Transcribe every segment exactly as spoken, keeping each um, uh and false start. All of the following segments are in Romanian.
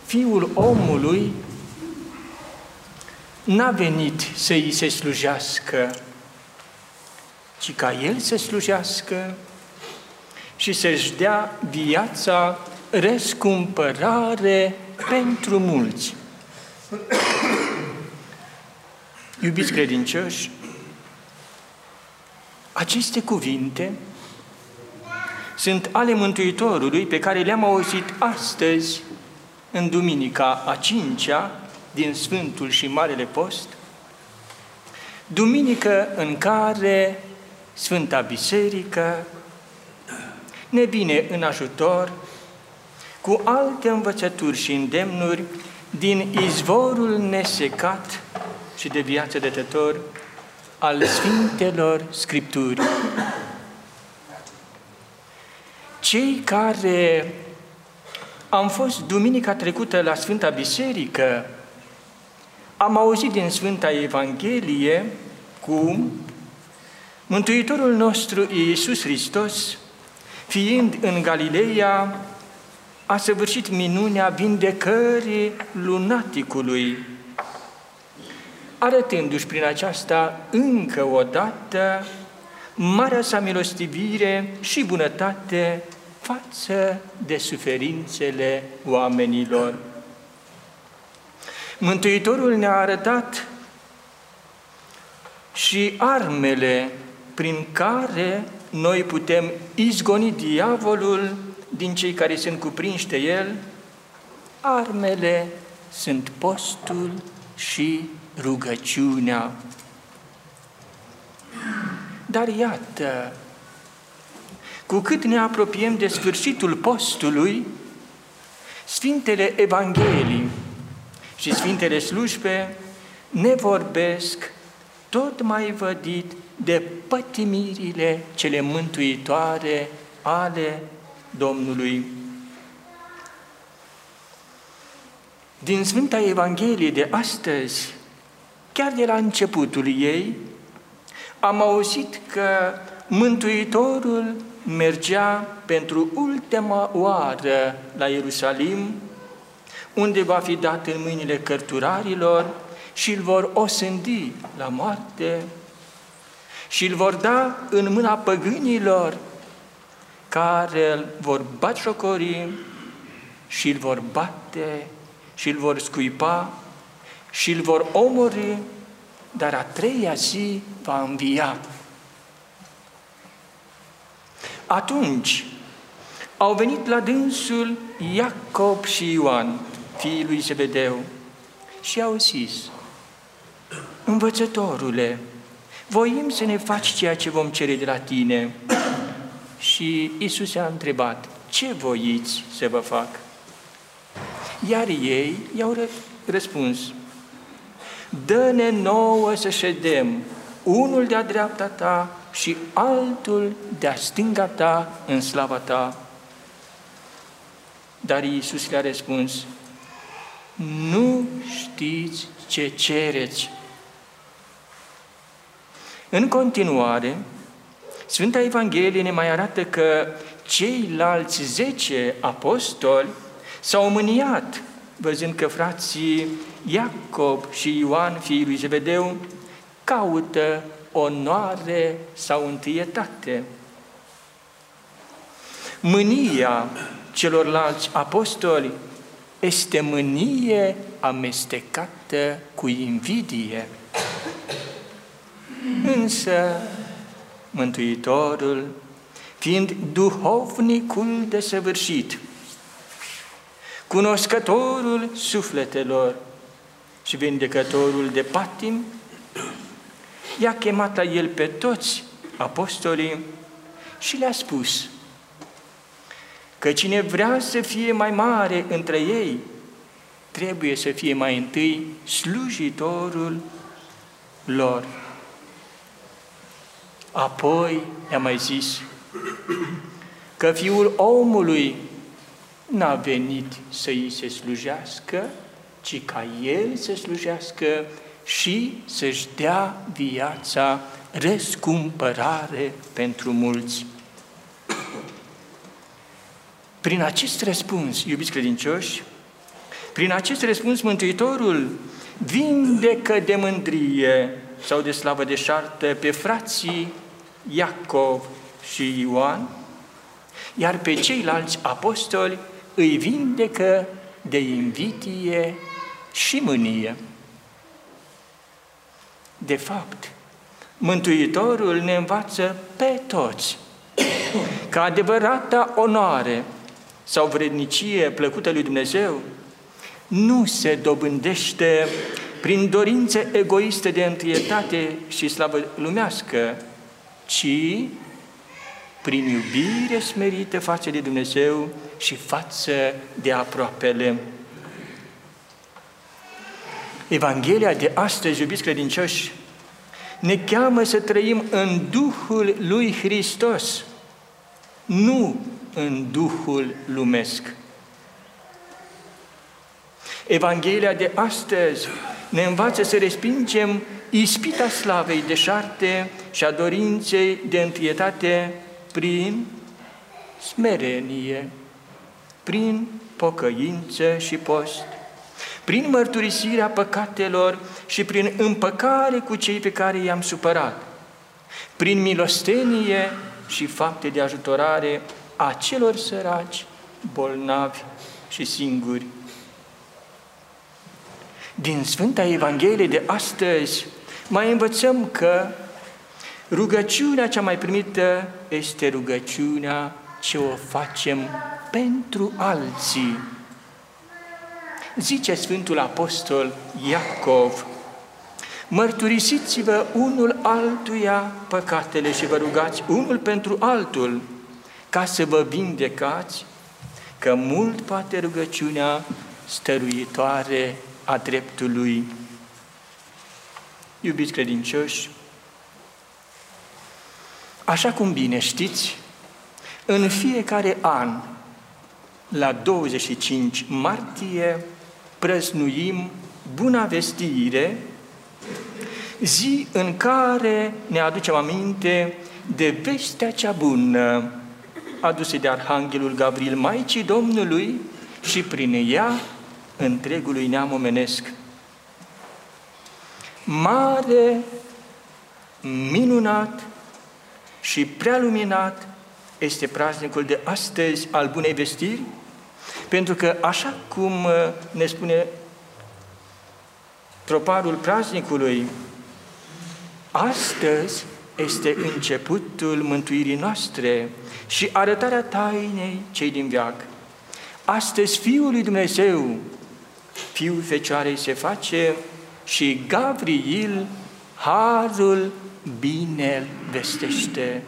Fiul omului n-a venit să îi se slujească, ci ca El să slujească și să-și dea viața răscumpărare pentru mulți. Iubiți credincioși, aceste cuvinte sunt ale Mântuitorului pe care le-am auzit astăzi în duminica a cincea din Sfântul și Marele Post, duminică în care Sfânta Biserică ne vine în ajutor cu alte învățături și îndemnuri din izvorul nesecat și de viață dătător al Sfintelor Scripturi. Cei care am fost duminica trecută la Sfânta Biserică, am auzit din Sfânta Evanghelie cum Mântuitorul nostru Iisus Hristos, fiind în Galileea, a săvârșit minunea vindecării lunaticului, arătându-și prin aceasta încă o dată marea sa milostivire și bunătate față de suferințele oamenilor. Mântuitorul ne-a arătat și armele prin care noi putem izgoni diavolul din cei care sunt cuprinși de el. Armele sunt postul și rugăciunea. Dar iată, cu cât ne apropiem de sfârșitul postului, Sfintele Evanghelii și Sfintele Slujbe ne vorbesc tot mai vădit de pătimirile cele mântuitoare ale Domnului. Din Sfânta Evanghelie de astăzi, chiar de la începutul ei, am auzit că Mântuitorul mergea pentru ultima oară la Ierusalim, unde va fi dat în mâinile cărturarilor și îl vor osândi la moarte și îl vor da în mâna păgânilor, care îl vor batjocori și îl vor bate și îl vor scuipa și îl vor omorî, dar a treia zi va învia. Atunci au venit la dânsul Iacob și Ioan, fiii lui Zebedeu, și au zis: Învățătorule, voim să ne faci ceea ce vom cere de la tine. Și Iisus a întrebat: ce voiți să vă fac? Iar ei i-au răspuns: dă-ne nouă să ședem, unul de-a dreapta ta și altul de-a stânga ta în slava ta. Dar Iisus le-a răspuns: nu știți ce cereți. În continuare, Sfânta Evanghelie ne mai arată că ceilalți zece apostoli s-au mâniat, văzând că frații Iacob și Ioan, fiii lui Zebedeu, caută onoare sau întâietate. Mânia celorlalți apostoli este mânie amestecată cu invidie. Însă Mântuitorul, fiind duhovnicul desăvârșit, cunoscătorul sufletelor și vindecătorul de patimi, i-a chemat la el pe toți apostolii și le-a spus că cine vrea să fie mai mare între ei, trebuie să fie mai întâi slujitorul lor. Apoi i-a mai zis că Fiul omului n-a venit să îi se slujească, ci ca El să slujească și să-și dea viața răscumpărare pentru mulți. Prin acest răspuns, iubiți credincioși, Prin acest răspuns, Mântuitorul vindecă de mândrie sau de slavă deșartă pe frații Iacov și Ioan, iar pe ceilalți apostoli îi vindecă de invidie și mânie. De fapt, Mântuitorul ne învață pe toți că adevărata onoare sau vrednicie plăcută lui Dumnezeu nu se dobândește prin dorințe egoiste de întâietate și slavă lumească, ci prin iubire smerită față de Dumnezeu și față de aproapele. Evanghelia de astăzi, iubiți credincioși, ne cheamă să trăim în Duhul lui Hristos, nu în Duhul lumesc. Evanghelia de astăzi ne învață să respingem ispita slavei deșarte și a dorinței de întâietate prin smerenie, prin pocăință și post, prin mărturisirea păcatelor și prin împăcare cu cei pe care i-am supărat, prin milostenie și fapte de ajutorare a celor săraci, bolnavi și singuri. Din Sfânta Evanghelie de astăzi mai învățăm că rugăciunea cea mai primită este rugăciunea ce o facem pentru alții. Zice Sfântul Apostol Iacov: mărturisiți-vă unul altuia păcatele și vă rugați unul pentru altul, ca să vă vindecați, că mult poate rugăciunea stăruitoare a dreptului. Iubiți credincioși, așa cum bine știți, în fiecare an, la douăzeci și cinci martie, prăznuim Buna Vestire, zi în care ne aducem aminte de vestea cea bună adusă de Arhanghelul Gavril Maicii Domnului și prin ea întregului neam omenesc. Mare, minunat și prea luminat este praznicul de astăzi al Bunei Vestiri, pentru că, așa cum ne spune troparul praznicului, astăzi este începutul mântuirii noastre și arătarea tainei cei din veac. Astăzi Fiul lui Dumnezeu, Fiul Fecioarei, se face și Gavril harul bine-l vestește.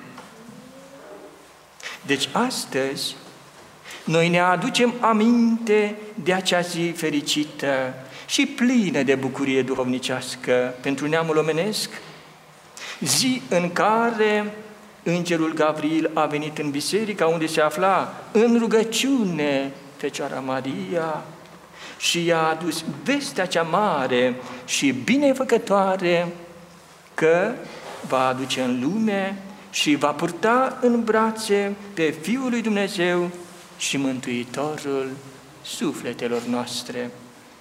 Deci astăzi noi ne aducem aminte de acea zi fericită și plină de bucurie duhovnicească pentru neamul omenesc, zi în care Îngerul Gavril a venit în biserica unde se afla în rugăciune Fecioara Maria și i-a adus vestea cea mare și binefăcătoare că va aduce în lume și va purta în brațe pe Fiul lui Dumnezeu și Mântuitorul sufletelor noastre.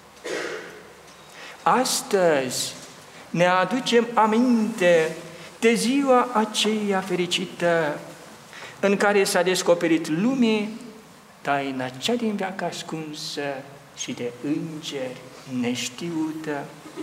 Astăzi ne aducem aminte de ziua aceea fericită în care s-a descoperit lumii taina cea din veac ascunsă și de îngeri neștiută.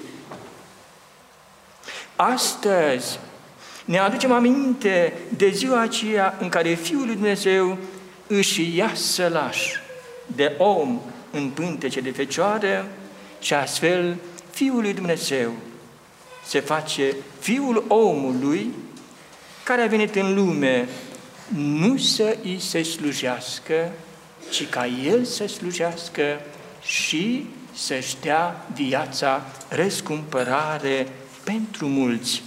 Astăzi ne aducem aminte de ziua aceea în care Fiul lui Dumnezeu își ia sălaș de om în pântece de fecioară și astfel Fiul lui Dumnezeu se face Fiul omului care a venit în lume nu să îi se slujească, ci ca El să slujească și să-și dea viața răscumpărare pentru mulți.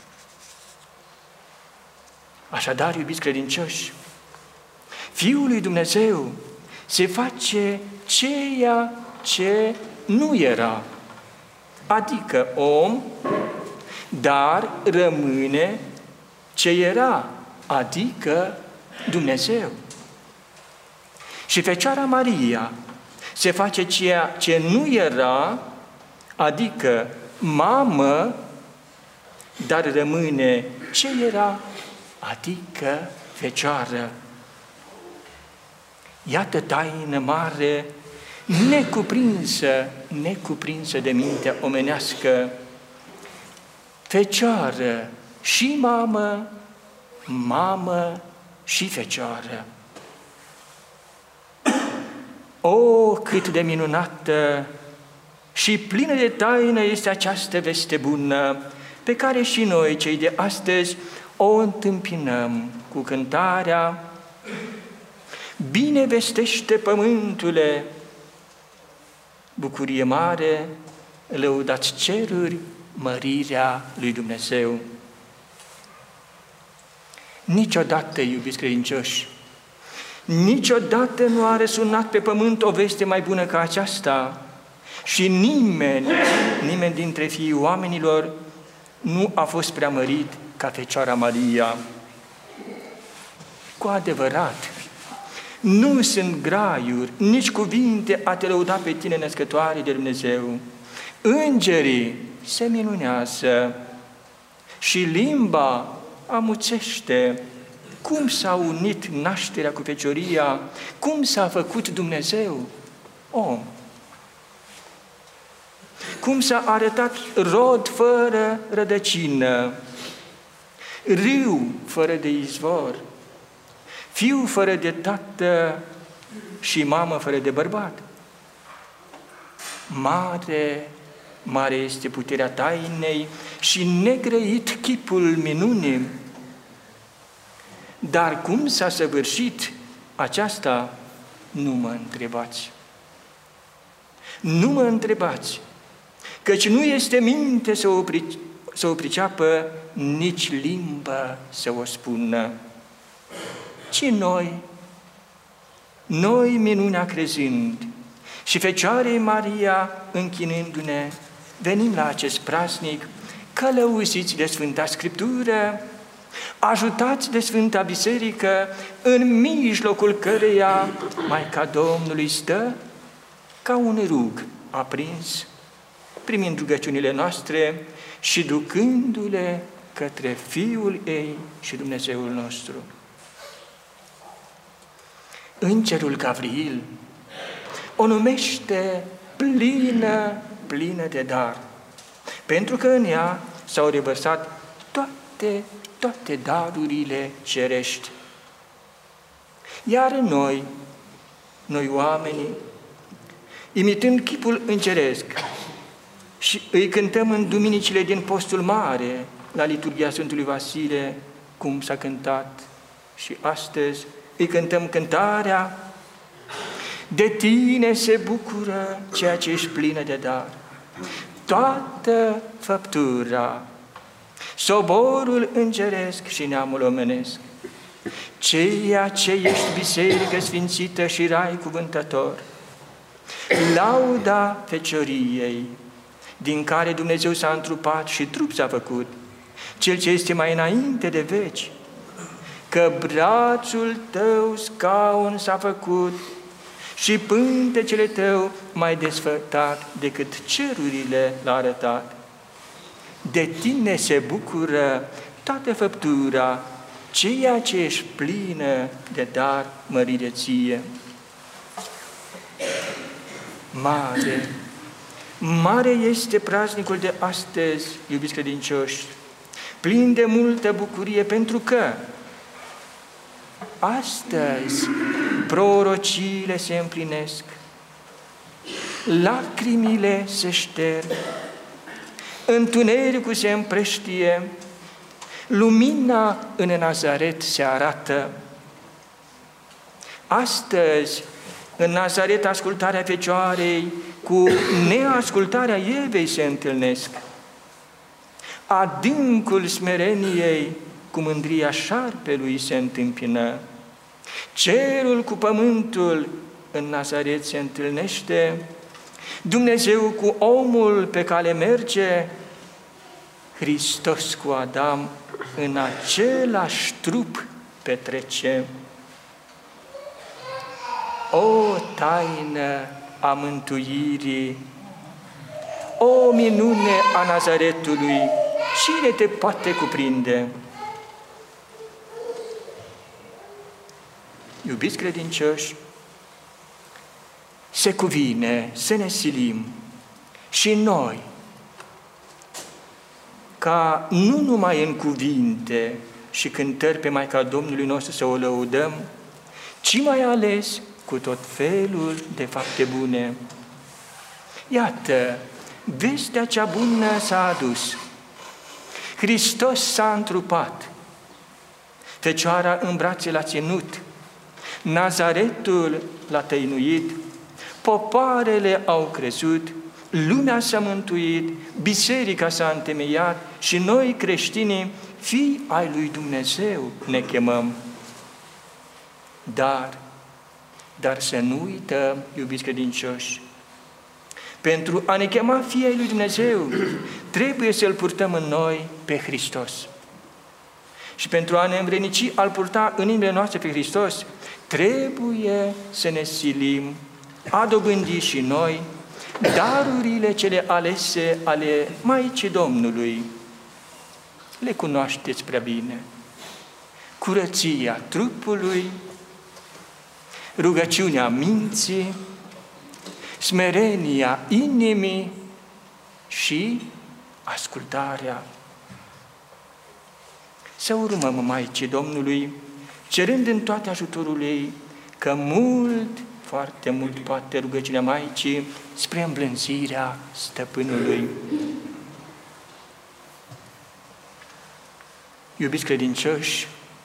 Așadar, iubiți credincioși, Fiul lui Dumnezeu se face ceea ce nu era, adică om, dar rămâne ce era, adică Dumnezeu. Și Fecioara Maria Se face ceea ce nu era, adică mamă, dar rămâne ce era, adică fecioară. Iată taină mare, necuprinsă, necuprinsă de mintea omenească. Fecioară și mamă, mamă și fecioară. O, cât de minunată și plină de taină este această veste bună, pe care și noi, cei de astăzi, o întâmpinăm cu cântarea: bine vestește pământule, bucurie mare, lăudați ceruri, mărirea lui Dumnezeu. Niciodată, iubiți credincioși, niciodată nu a răsunat pe pământ o veste mai bună ca aceasta și nimeni, nimeni dintre fiii oamenilor nu a fost preamărit ca Fecioara Maria. Cu adevărat, nu sunt graiuri, nici cuvinte a te lăuda pe tine, născătoare de Dumnezeu. Îngerii se minunează și limba amuțește. Cum s-a unit nașterea cu fecioria? Cum s-a făcut Dumnezeu om? Cum s-a arătat rod fără rădăcină, râu fără de izvor, fiu fără de tată și mamă fără de bărbat. Mare, mare este puterea tainei și negrăit chipul minunii. Dar cum s-a săvârșit aceasta, nu mă întrebați. Nu mă întrebați, căci nu este minte să o, pric- să o priceapă, nici limbă să o spună. Ci noi, noi minunea crezând și Fecioarei Maria închinându-ne, venim la acest praznic călăuziți de Sfânta Scriptură, ajutați de Sfânta Biserică, în mijlocul căreia Maica Domnului stă ca un rug aprins, primind rugăciunile noastre și ducându-le către Fiul ei și Dumnezeul nostru. Îngerul Gavril o numește plină, plină de dar, pentru că în ea s-au revărsat toate, toate darurile cerești. Iar noi, noi oamenii, imitând chipul îngeresc, și îi cântăm în duminicile din Postul Mare, la liturghia Sfântului Vasile, cum s-a cântat și astăzi, îi cântăm cântarea: de tine se bucură ceea ce ești plină de dar, toată făptura, soborul îngeresc și neamul omenesc, ceea ce ești biserică sfințită și rai cuvântător, lauda fecioriei, din care Dumnezeu s-a întrupat și trup s-a făcut, Cel ce este mai înainte de veci, că brațul tău scaun s-a făcut și pântecele tău mai desfătat decât cerurile l-a arătat. De tine se bucură toată făptura, ceea ce ești plină de dar, mărire ție. Mare, mare este praznicul de astăzi, iubiți credincioși, plin de multă bucurie, pentru că astăzi prorociile se împlinesc, lacrimile se șterg, întunericul se împrăștie, lumina în Nazaret se arată. Astăzi, în Nazaret, ascultarea Fecioarei cu neascultarea Evei se întâlnesc. Adâncul smereniei cu mândria șarpelui se întâmpină. Cerul cu pământul în Nazaret se întâlnește. Dumnezeu cu omul pe cale merge. Hristos cu Adam în același trup petrece. O taină a mântuirii. O minune a Nazaretului, cine te poate cuprinde? Iubiți credincioși, se cuvine să ne silim și noi, ca nu numai în cuvinte și cântări pe Maica Domnului nostru să o lăudăm, ci mai ales cu tot felul de fapte bune. Iată, vestea cea bună s-a adus. Hristos s-a întrupat. Fecioara în brațe l-a ținut. Nazaretul l-a tăinuit. Popoarele au crezut. Lumea s-a mântuit. Biserica s-a întemeiat. Și noi, creștinii, fii ai lui Dumnezeu, ne chemăm. Dar, dar să nu uităm, iubiți credincioși, pentru a ne chema fii ai lui Dumnezeu, trebuie să-L purtăm în noi pe Hristos. Și pentru a ne învrednici a-L purta în inimile noastre pe Hristos, trebuie să ne silim a dobândi și noi darurile cele alese ale Maicii Domnului. Le cunoașteți prea bine. Curăția trupului, rugăciunea minții, smerenia inimii și ascultarea. Să urmăm Maicii Domnului, cerând în toate ajutorul ei, că mult, foarte mult poate rugăciunea Maicii spre îmblânzirea Stăpânului. Iubiți credincioși,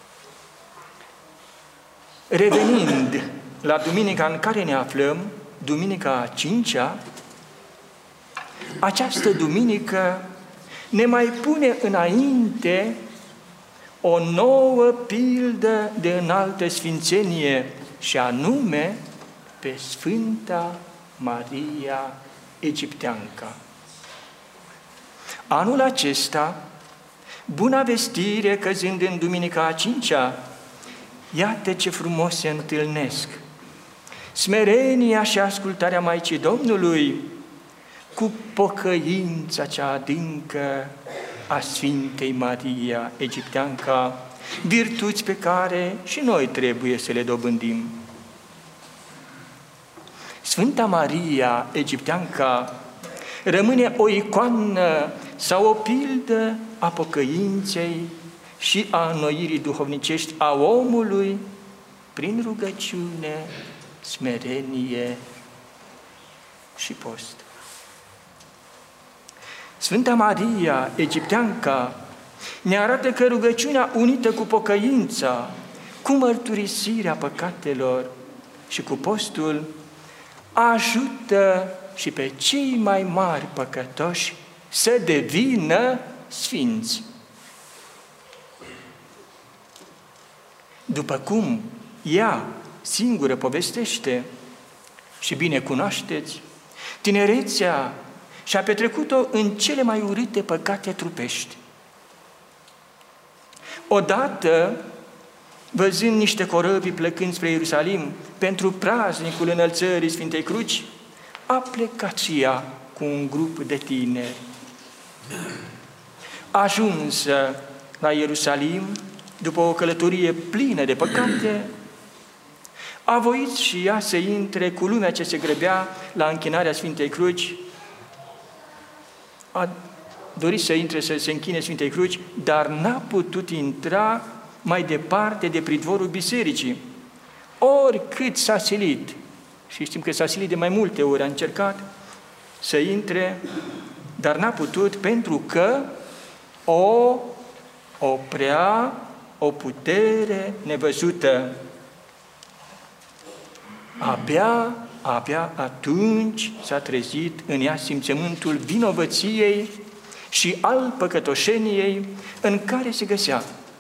revenind la duminica în care ne aflăm, duminica a cincea, această duminică ne mai pune înainte o nouă pildă de înaltă sfințenie, și anume pe Sfânta Maria Egipteanca. Anul acesta, Buna Vestire căzând în duminica a cincea, iată ce frumos se întâlnesc smerenia și ascultarea Maicii Domnului cu pocăința cea adâncă a Sfintei Maria Egipteanca, virtuți pe care și noi trebuie să le dobândim. Sfânta Maria Egipteanca rămâne o icoană sau o pildă a pocăinței și a înnoirii duhovnicești a omului prin rugăciune, smerenie și post. Sfânta Maria Egipteanca ne arată că rugăciunea unită cu pocăința, cu mărturisirea păcatelor și cu postul ajută și pe cei mai mari păcătoși să devină sfinți. După cum ea singură povestește și bine cunoașteți, tinerețea și-a petrecut-o în cele mai urâte păcate trupești. Odată, văzând niște corăbii plecând spre Ierusalim pentru praznicul înălțării Sfintei Cruci, a plecat și ea cu un grup de tineri. Ajunsă la Ierusalim, după o călătorie plină de păcate, a voit și ea să intre cu lumea ce se grăbea la închinarea Sfintei Cruci. A dorit să intre, să se închine Sfintei Cruci, dar n-a putut intra mai departe de pridvorul bisericii. Oricât s-a silit, și știm că s-a silit de mai multe ori, a încercat să intre, dar n-a putut pentru că o oprea o putere nevăzută. Abia, abia atunci s-a trezit în ea simțământul vinovăției și al păcătoșeniei în care se găsea.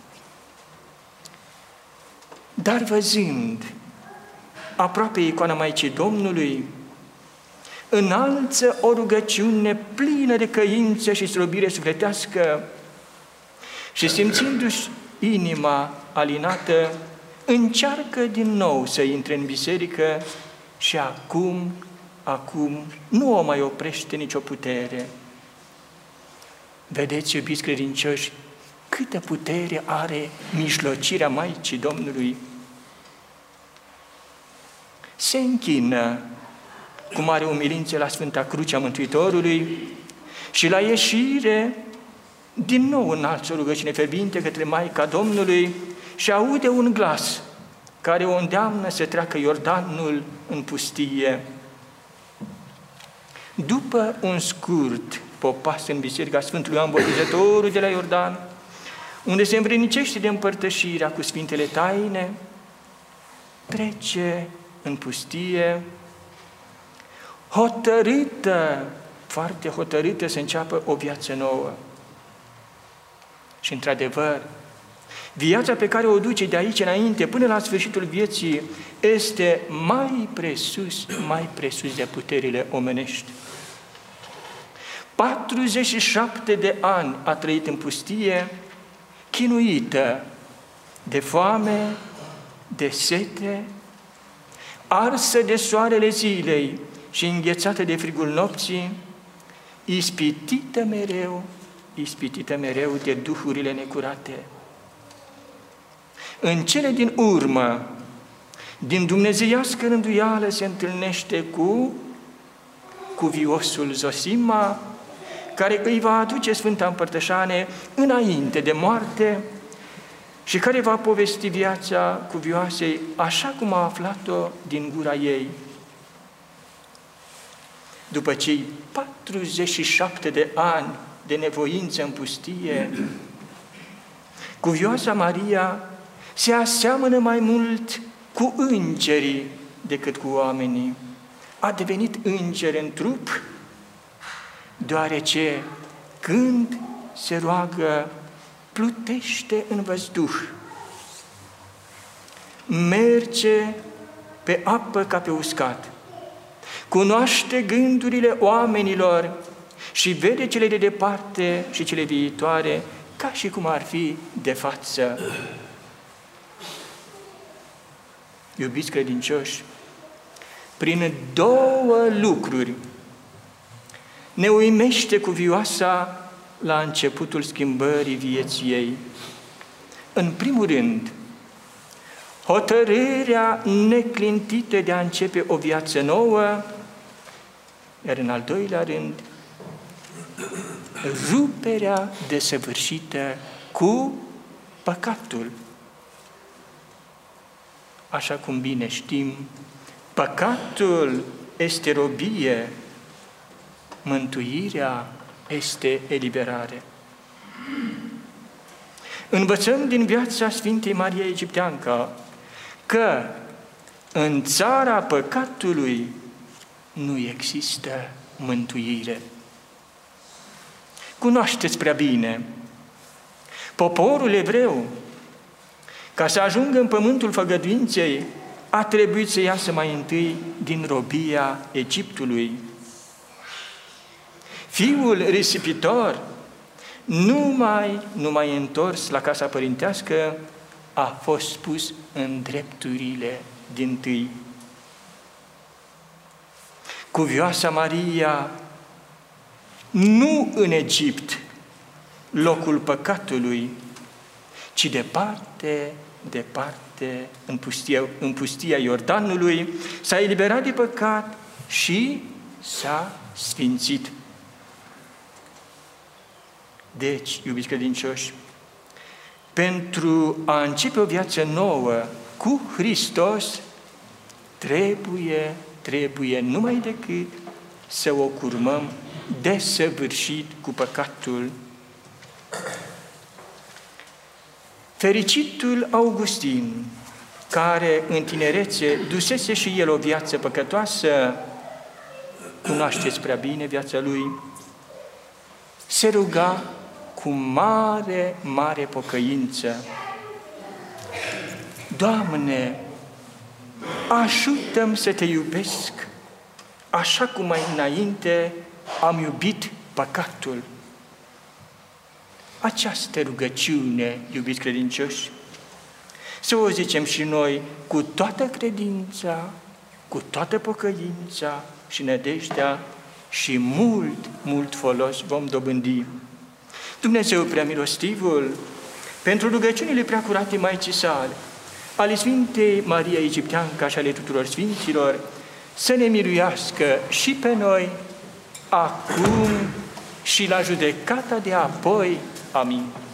Dar văzând aproape icoana Maicii Domnului, înalță o rugăciune plină de căință și slăbire sufletească și simțindu-și inima alinată, încearcă din nou să intre în biserică și acum acum nu o mai oprește nicio putere. Vedeți, iubiți credincioși, câtă putere are mijlocirea Maicii Domnului. Se închină cu mare umilință la Sfânta Cruce a Mântuitorului și la ieșire, din nou înalță o rugăciune fierbinte către Maica Domnului și aude un glas care o îndeamnă să treacă Iordanul în pustie. După un scurt popas în Biserica Sfântului Ioan Botezătorul de la Iordan, unde se învrednicește de împărtășirea cu Sfintele Taine, trece în pustie, hotărâtă, foarte hotărâtă să înceapă o viață nouă. Și într-adevăr, viața pe care o duce de aici înainte, până la sfârșitul vieții, este mai presus, mai presus de puterile omenești. patruzeci și șapte de ani a trăit în pustie, chinuită de foame, de sete, arsă de soarele zilei și înghețată de frigul nopții, ispitită mereu, ispitită mereu de duhurile necurate. În cele din urmă, din dumnezeiască rânduială se întâlnește cu cuviosul Zosima, care îi va aduce Sfânta Împărtășanie înainte de moarte și care va povesti viața cuvioasei așa cum a aflat-o din gura ei. După cei patruzeci și șapte de ani de nevoință în pustie, cuvioasa Maria se aseamănă mai mult cu îngerii decât cu oamenii. A devenit înger în trup, deoarece când se roagă, plutește în văzduh, merge pe apă ca pe uscat, cunoaște gândurile oamenilor și vede cele de departe și cele viitoare ca și cum ar fi de față. Iubiți credincioși, prin două lucruri ne uimește cuvioasa la începutul schimbării vieții ei. În primul rând, hotărârea neclintită de a începe o viață nouă, iar în al doilea rând, ruperea desăvârșită cu păcatul. Așa cum bine știm, păcatul este robie, mântuirea este eliberare. Învățăm din viața Sfintei Maria Egipteancă că în țara păcatului nu există mântuire. Cunoașteți prea bine, poporul evreu, ca să ajungă în pământul făgăduinței, a trebuit să iasă mai întâi din robia Egiptului. Fiul risipitor, numai, numai întors la casa părintească, a fost pus în drepturile dintâi. Cuvioasa Maria, nu în Egipt, locul păcatului, ci departe, departe, în pustia, în pustia Iordanului, s-a eliberat de păcat și s-a sfințit. Deci, iubiți credincioși, pentru a începe o viață nouă cu Hristos, trebuie, trebuie numai decât să o curmăm desăvârșit cu păcatul. Fericitul Augustin, care în tinerețe dusese și el o viață păcătoasă, cunoașteți prea bine viața lui, se ruga cu mare, mare pocăință: Doamne, ajută-mi să te iubesc așa cum mai înainte am iubit păcatul. Această rugăciune, iubiți credincioși, să o zicem și noi cu toată credința, cu toată pocăința, și nădejdea și mult, mult folos vom dobândi. Dumnezeu Preamilostivul, pentru rugăciunile preacurate Maicii sale, ale Sfintei Maria Egipteanca și ale tuturor Sfinților, să ne miluiască și pe noi, acum și la judecata de apoi. Amin.